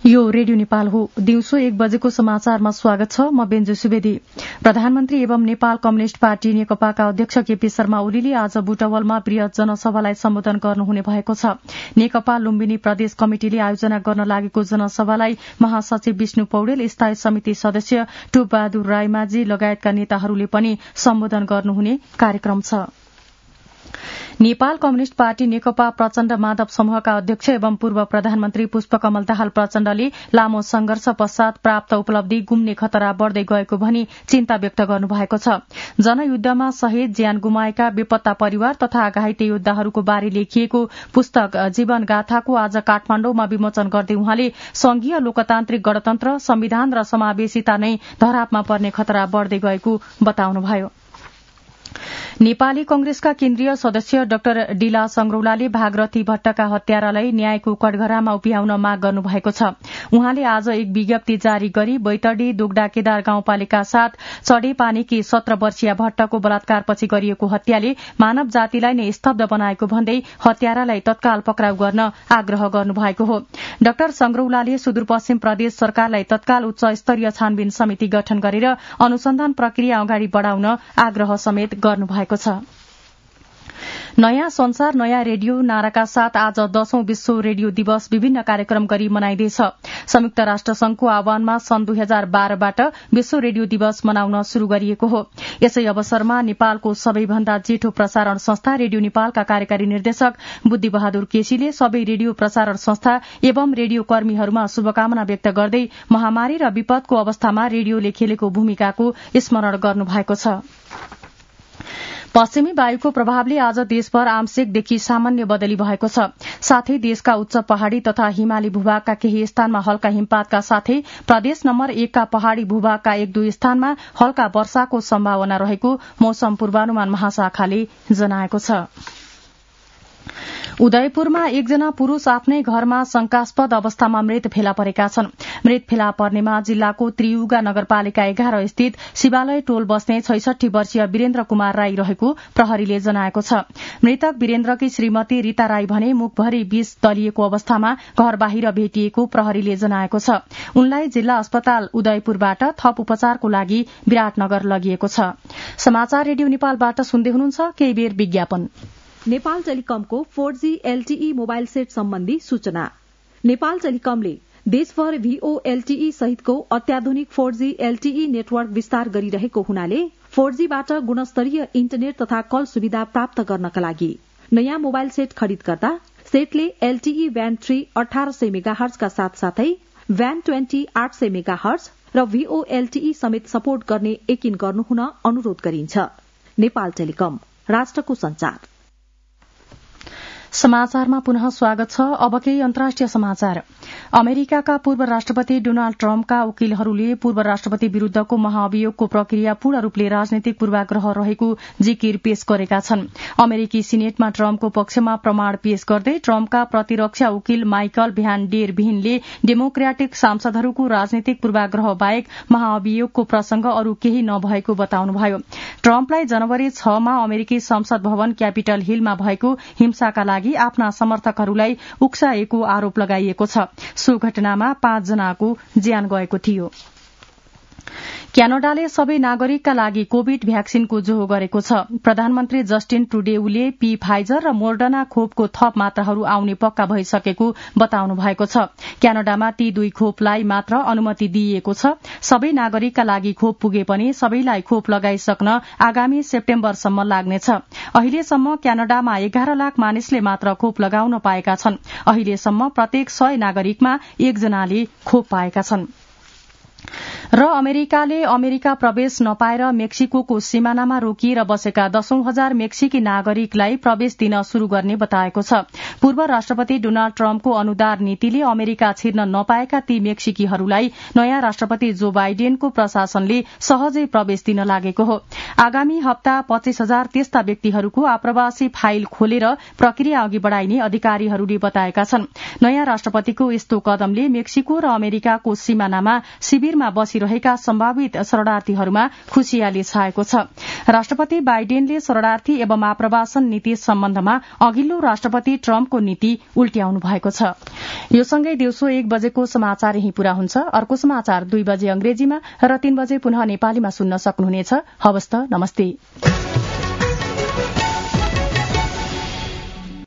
यो रेडियो नेपाल हो। दिउँसो 1 बजेको समाचारमा स्वागत छ। म बेन्जु सुवेदी। प्रधानमन्त्री एवं नेपाल कम्युनिष्ट पार्टी नेकपाका अध्यक्ष केपी शर्मा ओलीले आज बुटवलमा बृहत जनसभालाई सम्बोधन गर्नुहुने भएको छ। नेकपा लुम्बिनी प्रदेश कमिटिले आयोजना गर्न लागेको जनसभालाई महासचिव विष्णु पौडेल, स्थायी समिति सदस्य टुप बहादुर रायमाझी लगायतका नेताहरूले पनि सम्बोधन गर्नुहुने कार्यक्रम छ। नेपाल कम्युनिष्ट पार्टी नेकपा प्रचण्ड माधव समूहका अध्यक्ष एवं पूर्व प्रधानमन्त्री पुष्पकमल दाहाल प्रचण्डले लामो संघर्ष पश्चात प्राप्त उपलब्धि गुम्ने खतरा बढ़दै गएको भनी चिन्ता व्यक्त गर्नुभएको छ। जनयुद्धमा शहीद ज्यान गुमाएका बेपत्ता परिवार तथा घाइते योद्धाहरूको बारे लेखिएको पुस्तक जीवन गाथाको आज काठमाण्डुमा विमोचन गर्दै उहाँले संघीय लोकतान्त्रिक गणतन्त्र, संविधान र समावेशिता नै धरापमा पर्ने खतरा बढ़दै गएको बताउनुभयो। नेपाली कंग्रेसका केन्द्रीय सदस्य डाक्टर डिला संग्रौलाले भागरथी भट्टका हत्यारालाई न्यायको कठघरामा उभ्याउन माग गर्नुभएको छ। उहाँले आज एक विज्ञप्ति जारी गरी बैतडी दोगडा केदार गाउँपालिका 7 चढेपानीकी 17 वर्षीय भट्टको बलात्कारपछि गरिएको हत्याले मानव जातिलाई नै स्तब्ध बनाएको भन्दै हत्यारालाई तत्काल पक्राउ गर्न आग्रह गर्नुभएको हो। डाक्टर संग्रौलाले सुदूरपश्चिम प्रदेश सरकारलाई तत्काल उच्च स्तरीय छानबिन समिति गठन गरेर अनुसन्धान प्रक्रिया अगाडि बढ़ाउन आग्रह समेत गर्नुभएको छ। नयाँ संसार नयाँ रेडियो नाराका साथ आज 10औं विश्व रेडियो दिवस विभिन्न कार्यक्रम गरी मनाइँदैछ। संयुक्त राष्ट्र संघको आह्वानमा सन् 2012बाट विश्व रेडियो दिवस मनाउन शुरू गरिएको हो। यसै अवसरमा नेपालको सबैभन्दा जेठो प्रसारण संस्था रेडियो नेपालका कार्यकारी निर्देशक बुद्धि बहादुर केसीले सबै रेडियो प्रसारण संस्था एवं रेडियो कर्मीहरूमा शुभकामना व्यक्त गर्दै महामारी र विपदको अवस्थामा रेडियोले खेलेको भूमिकाको स्मरण गर्नुभएको छ। पश्चिमी वायुको प्रभावले आज देशभर आंशिकदेखि सामान्य बदली भएको छ। साथै देशका उच्च पहाड़ी तथा हिमाली भूभागका केही स्थानमा हल्का हिमपातका साथै प्रदेश नम्बर 1 का पहाड़ी भूभागका 1-2 स्थानमा हल्का वर्षाको सम्भावना रहेको मौसम पूर्वानुमान महाशाखाले जनाएको छ। उदयपुरमा एकजना पुरूष आफ्नै घरमा शंकास्पद अवस्थामा मृत फेला परेका छन्। मृत फेला पर्नेमा जिल्लाको त्रियुगा नगरपालिका 11 स्थित शिवालय टोल बस्ने 66 वर्षीय वीरेन्द्र कुमार राई रहेको प्रहरीले जनाएको छ। मृतक वीरेन्द्रकी श्रीमती रीता राई भने मुखभरि विष दलिएको अवस्थामा घर बाहिर भेटिएको प्रहरीले जनाएको छ। उनलाई जिल्ला अस्पताल उदयपुरबाट थप उपचारको लागि विराटनगर लगिएको छ। समाचार रेडियो नेपालबाट सुन्दै हुनुहुन्छ। केही बेर विज्ञापन। नेपाल टेलिकमको 4G LTE मोबाइल सेट सम्बन्धी सूचना। नेपाल टेलिकमले देशभर VOLTE सहितको अत्याधुनिक 4G LTE नेटवर्क विस्तार गरिरहेको हुनाले 4Gबाट गुणस्तरीय इन्टरनेट तथा कल सुविधा प्राप्त गर्नका लागि नयाँ मोबाइल सेट खरिद गर्दा सेटले LTE ब्यान्ड 3 1800 मेगाहर्ज का साथसाथै ब्यान्ड 20 800 मेगाहर्ज र VOLTE समेत सपोर्ट गर्ने यकिन गर्नुहुन अनुरोध गरिन्छ। नेपाल टेलिकम, राष्ट्रको संचार। समाचारमा पुनः स्वागत छ। अब केही अन्तर्राष्ट्रिय समाचार। अमेरिकाका पूर्व राष्ट्रपति डोनाल्ड ट्रम्पका वकिलहरूले पूर्व राष्ट्रपति विरूद्धको महाअभियोगको प्रक्रिया पूर्ण रूपले राजनीतिक पूर्वाग्रह रहेको जिकिर पेश गरेका छन्। अमेरिकी सिनेटमा ट्रम्पको पक्षमा प्रमाण पेश गर्दै ट्रम्पका प्रतिरक्षा वकिल माइकल भ्यान डेर भेनले डेमोक्रेटिक सांसदहरूको राजनीतिक पूर्वाग्रह बाहेक महाअभियोगको प्रसंग अरू केही नभएको बताउनुभयो। ट्रम्पलाई जनवरी 6 मा अमेरिकी संसद भवन क्यापिटल हिलमा भएको हिंसाका लागि आफ्ना समर्थकहरूलाई उक्साएको आरोप लगाइएको छ। सो घटनामा 5 जनाको ज्यान गएको थियो। क्यानाडाले सबै नागरिकका लागि कोविड भ्याक्सिनको जोहो गरेको छ। प्रधानमन्त्री जस्टिन ट्रुडेऊले फाइजर र मोडर्ना खोपको थप मात्राहरू आउने पक्का भइसकेको बताउनु भएको छ। क्यानाडामा ती 2 खोपलाई मात्र अनुमति दिइएको छ। सबै नागरिकका लागि खोप पुगे पनि सबैलाई खोप लगाइसक्न आगामी सेप्टेम्बरसम्म लाग्नेछ। अहिलेसम्म क्यानाडामा 11 लाख मानिसले मात्र खोप लगाउन पाएका छन्। अहिलेसम्म प्रत्येक 100 नागरिकमा 1 जनाले खोप पाएका छन्। र अमेरिकाले अमेरिका प्रवेश नपाएर मेक्सिको सिमानामा रोकिएर बसेका 10,000 मेक्सिकी नागरिकलाई प्रवेश दिन शुरू गर्ने बताएको छ। पूर्व राष्ट्रपति डोनाल्ड ट्रम्पको अनुदार नीतिले अमेरिका छिर्न नपाएका ती मेक्सिकीहरूलाई नयाँ राष्ट्रपति जो बाइडेनको प्रशासनले सहजै प्रवेश दिन लागेको हो। आगामी हप्ता 25,000 त्यस्ता व्यक्तिहरूको आप्रवासी फाइल खोलेर प्रक्रिया अघि बढ़ाइने अधिकारीहरूले बताएका छन्। नयाँ राष्ट्रपतिको यस्तो कदमले मेक्सिको र अमेरिकाको सिमानामा शिविरमा बसी बसिरहेका सम्भावित शरणार्थीहरूमा खुशियाली छाएको छ। राष्ट्रपति बाइडेनले शरणार्थी एवं आप्रवासन नीति सम्बन्धमा अघिल्लो राष्ट्रपति ट्रम्पको नीति उल्ट्याउनु भएको छ। यो सँगै दिउँसो 1 बजेको समाचार यही पूरा हुन्छ। अर्को समाचार 2 बजे अंग्रेजीमा र 3 बजे पुनः नेपालीमा सुन्न सक्नुहुनेछ। हवस् त, नमस्ते।